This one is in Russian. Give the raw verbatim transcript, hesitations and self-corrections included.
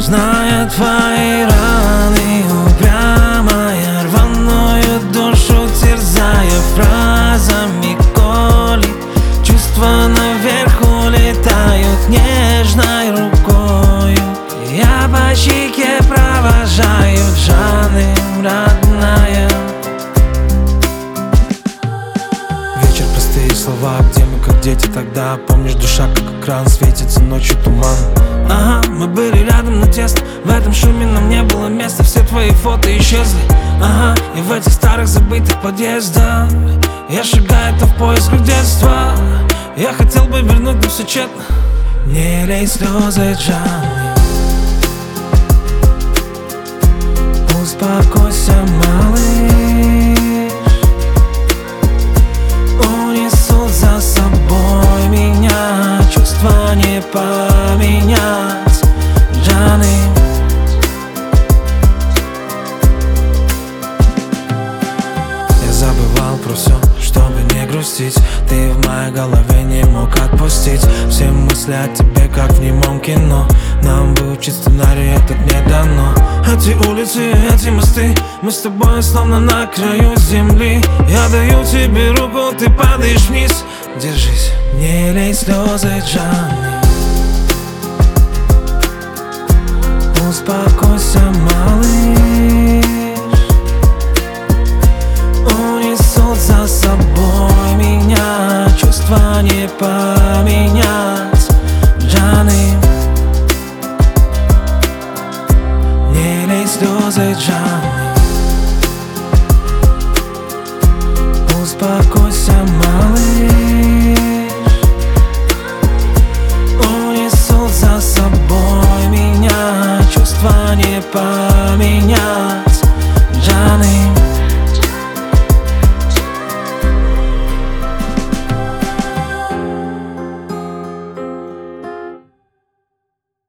Зная твои раны, упрямая, рваную душу терзая фразами колит. Чувства наверху летают нежной рукою. Я по щеке провожаю Жаным, родная. Вечер, простые слова, где мы как дети тогда. Помнишь, душа как экран, светится ночью туман. Ага, мы были рядом, но тесно. В этом шуме нам не было места. Все твои фото исчезли. Ага, и в этих старых забытых подъездах я шагаю то в поисках детства. Я хотел бы вернуть, но все тщетно. Не лей слезы, Жанны. Успокойся, малыш. Унесут за собой меня. Чувства не поменять, Жанны. Я забывал про все, чтобы не грустить. Ты в моей голове не мог отпустить. Все мысли о тебе, как в немом кино. Нам выучить сценарий, этот не дано. Эти улицы, эти мосты, мы с тобой словно на краю земли. Я даю тебе руку, ты падаешь вниз. Держись, не лей слезы, Жанны. Успокойся, малыш. Унесут за собой меня. Чувства не поменять, Жанны. Не лей слезы, Жанны.